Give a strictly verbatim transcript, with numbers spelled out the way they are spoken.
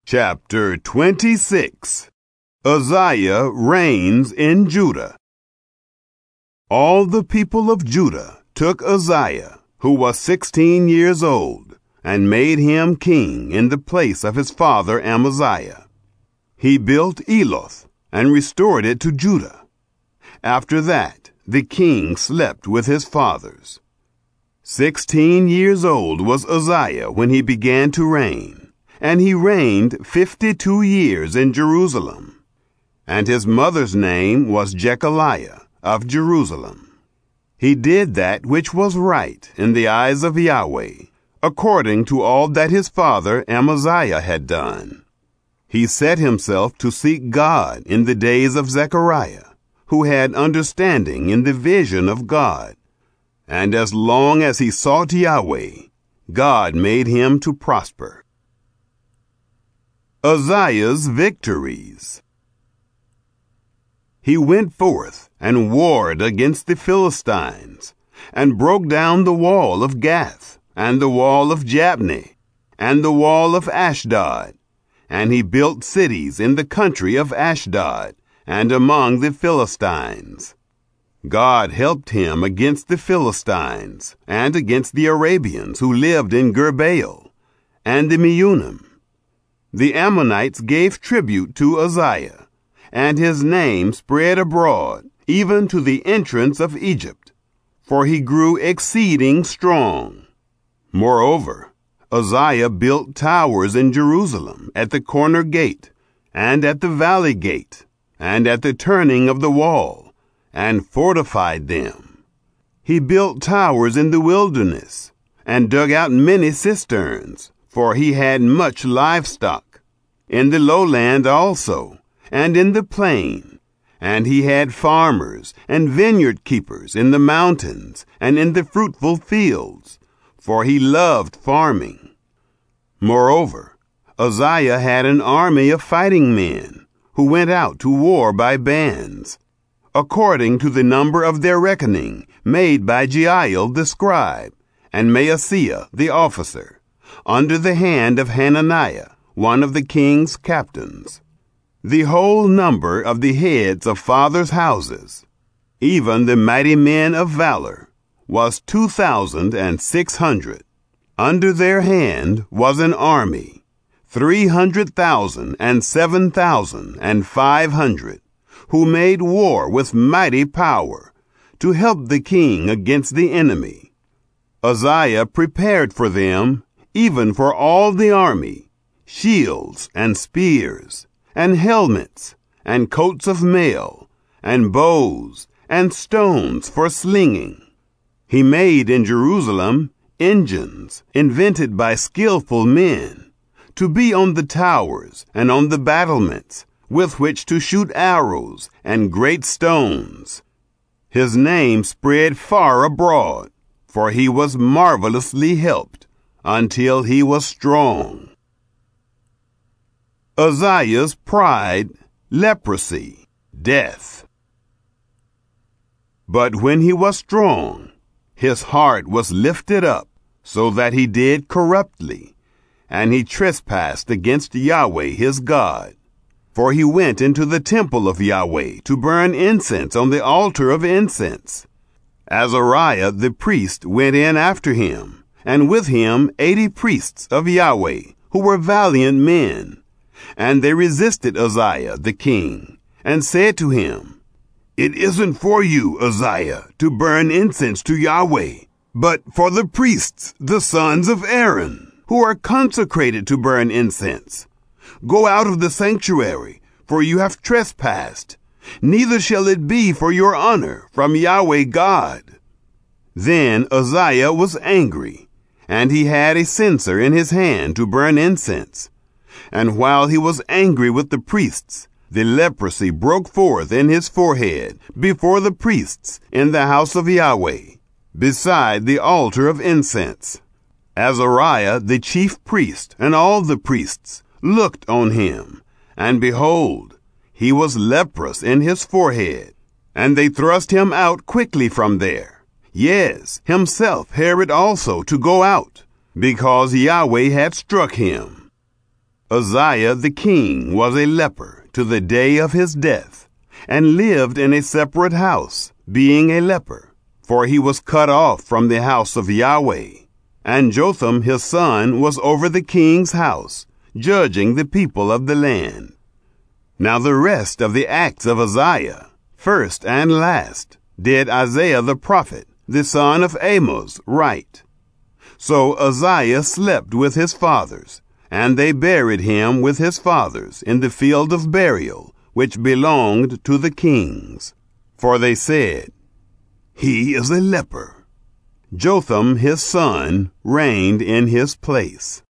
Chapter twenty-six. Uzziah reigns in Judah. All the people of Judah took Uzziah, who was sixteen years old, and made him king in the place of his father Amaziah. He built Eloth and restored it to Judah. After that, the king slept with his fathers. Sixteen years old was Uzziah when he began to reign, and he reigned fifty-two years in Jerusalem. And his mother's name was Jechaliah of Jerusalem. He did that which was right in the eyes of Yahweh, according to all that his father Amaziah had done. He set himself to seek God in the days of Zechariah, who had understanding in the vision of God. And as long as he sought Yahweh, God made him to prosper. Uzziah's victories. He went forth and warred against the Philistines, and broke down the wall of Gath, and the wall of Jabneh, and the wall of Ashdod. And he built cities in the country of Ashdod, and among the Philistines. God helped him against the Philistines, and against the Arabians who lived in Gurbaal, and the Meunim. The Ammonites gave tribute to Uzziah, and his name spread abroad, even to the entrance of Egypt, for he grew exceeding strong. Moreover, Uzziah built towers in Jerusalem at the corner gate, and at the valley gate, and at the turning of the wall, and fortified them. He built towers in the wilderness, and dug out many cisterns, for he had much livestock, in the lowland also, and in the plain. And he had farmers and vineyard keepers in the mountains and in the fruitful fields, for he loved farming. Moreover, Uzziah had an army of fighting men, who went out to war by bands, according to the number of their reckoning made by Jeiel the scribe, and Maaseiah the officer, under the hand of Hananiah, one of the king's captains. The whole number of the heads of fathers' houses, even the mighty men of valor, was two thousand and six hundred. Under their hand was an army, three hundred thousand and seven thousand and five hundred, who made war with mighty power, to help the king against the enemy. Uzziah prepared for them, even for all the army, shields and spears, and helmets, and coats of mail, and bows, and stones for slinging. He made in Jerusalem engines invented by skillful men, to be on the towers and on the battlements, with which to shoot arrows and great stones. His name spread far abroad, for he was marvelously helped, until he was strong. Uzziah's pride, leprosy, death. But when he was strong, his heart was lifted up, so that he did corruptly, and he trespassed against Yahweh his God. For he went into the temple of Yahweh to burn incense on the altar of incense. Azariah the priest went in after him, and with him eighty priests of Yahweh, who were valiant men. And they resisted Uzziah the king, and said to him, "It isn't for you, Uzziah, to burn incense to Yahweh, but for the priests, the sons of Aaron, who are consecrated to burn incense. Go out of the sanctuary, for you have trespassed. Neither shall it be for your honor from Yahweh God." Then Uzziah was angry, and he had a censer in his hand to burn incense. And while he was angry with the priests, the leprosy broke forth in his forehead before the priests in the house of Yahweh, beside the altar of incense. Azariah the chief priest and all the priests looked on him, and behold, he was leprous in his forehead. And they thrust him out quickly from there. Yes, himself Herod also to go out, because Yahweh had struck him. Uzziah the king was a leper to the day of his death, and lived in a separate house, being a leper, for he was cut off from the house of Yahweh. And Jotham his son was over the king's house, judging the people of the land. Now the rest of the acts of Uzziah, first and last, did Isaiah the prophet, the son of Amoz, write. So Uzziah slept with his fathers, and they buried him with his fathers in the field of burial, which belonged to the kings. For they said, He is a leper. Jotham his son reigned in his place.